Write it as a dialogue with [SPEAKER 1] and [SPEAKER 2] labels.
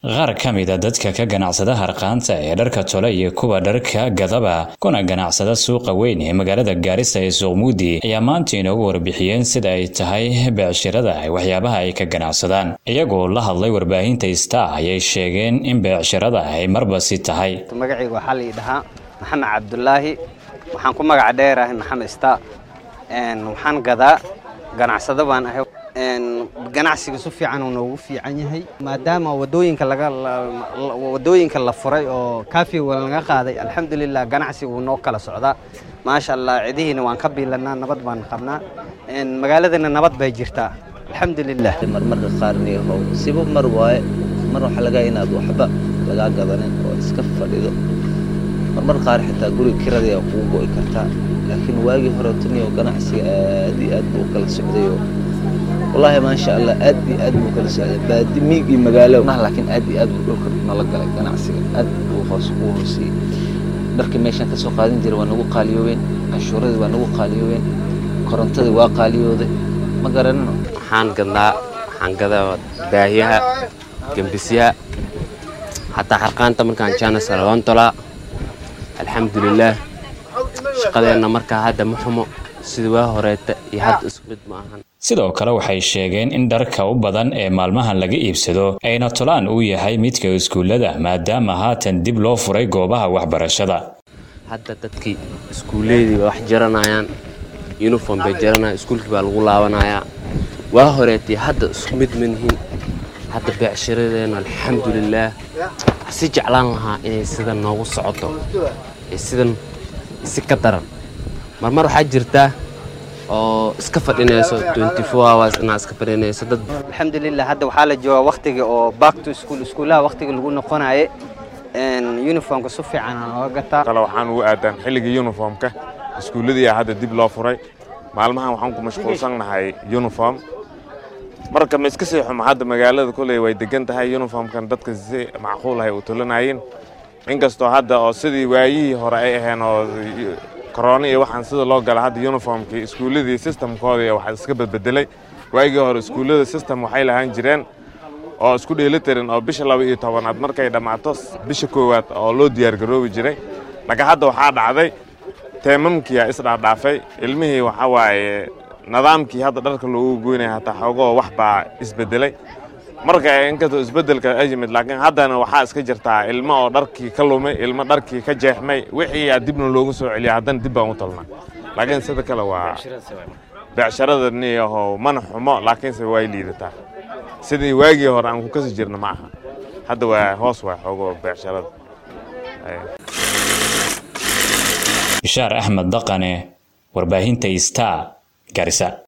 [SPEAKER 1] Qaar ka mid ah dadka ka ganacsada harqaanta ee dharka tole iyo kuwa dharka gadaba kuna ganacsada suuqa weyn ee magaalada Gaarisa ee Soomaaliya ayaa maanta inoogu warbixiyeen sida ay tahay beecshirada waxyaabaha ay ka ganacsadaan iyagoo la hadlay warbaahinta Star ayay sheegeen in beecshirada ay marba si tahay
[SPEAKER 2] magacaygu waxa la yiraahdaa Maxamed Cabdullaahi waxaan ku magac dheerahay Maxamed Star waxaan gadaa ganacsada baan ahay ganacsiga si fiican uu noogu fiican yahay maadaama wadooyinka la furay oo kaafi laga qaaday alxamdulillah ganacsigu noo kala socda maasha Allah ciidihiina waan ka biilanaa nabad baan qabnaa magaaladana nabad bay jirtaa alxamdulillah
[SPEAKER 3] marmarka qaarnii oo sibo mar waay mar waxa laga inaad waxba laga gadanin oo iska fadhido marmar qaar xitaa guriga kirada ay kugu go'ay kartaa laakiin waagi hore taniyo ganacsiga aad buu kala socday والله ما شاء الله أدي مكل سعيد بدي ميجي مجاله لكن أدي بكل نلقى جناعسي وخصوصي درك ماشان كسوق قاعدين جري ونوق قاليوين الشورى ونوق قاليوين كرنتة وقاليوده ما قررنا حان كذا باهيها جنبسيها حتى حرقان تمر كان شان سلوان طلع الحمد لله شقدنا مركا هذا محمو sidoo horeeta iyo had isku mid maahan
[SPEAKER 1] sidoo kale waxay sheegeen in dharka u badan ee maalmahan laga iibsado ayna tolaan uu yahay midka iskuulada maadaama haatan dib loo furay goobaha waxbarashada
[SPEAKER 4] hadda dadkii iskuuleedii wax jaranayaan uniform bay jaranayaan iskuulkii baa lagu laabanayaa waa horeetii hadda isku mid manhin hadda beecsharadeen alxamdulillah si jeclaan lahaa inay sida noogu socoto sidan si ka daran marmar waxa jirta oo iska fadhinayso 24 hours ina iska fadhinayso dad
[SPEAKER 2] alxamdulillah hadda waxa la joogaa waqtiga oo back to school iskuulaha waqtiga lagu noqonayo uniformka si fiican oo gataa
[SPEAKER 5] kala waxaan u aadan xilliga uniformka iskuuladii hadda dib loo furay maalmahan waxaan ku mashquulsanahay uniform marka ma iska sii xumo hadda magaalada kulay way degan tahay uniformkan dadka si macquul ah u tolanayeen inkastoo hadda oo sidii waayihii hore ay ahayn oo corona iyo waxaan sida loo galay hadda uniformkii iskuuladii systemkooda waxa iska beddelay waagii hore iskuulada system waxay lahaan jireen oo isku dheelitiran oo bisha 12aad markay dhamaato bisha koowaad oo loo diyaar garoobi jiray laga hadda waxa dhacday teemamkii isdhaafay ilmihii waxa waaye nidaamkii hadda dharka loogu goynay hata xogo wax baa isbedelay marka inkastoo isbedelka ay yimid laakiin haddana waxa iska jirtaa ilmo oo dharkii ka lumay ilmo dharkii ka jeexmay wixii dibna loogu soo celiyo haddana dib baan u talnaa laakiin sida kale waa beecsharadani oo man xumo laakiin se way liidataa sidii waagii hore aan ku kasi jirna ma aha hadda waa hoos waa xogo beecsharada
[SPEAKER 1] Bishaar Ahmed Daqane warbaahinta Star Gaarisa.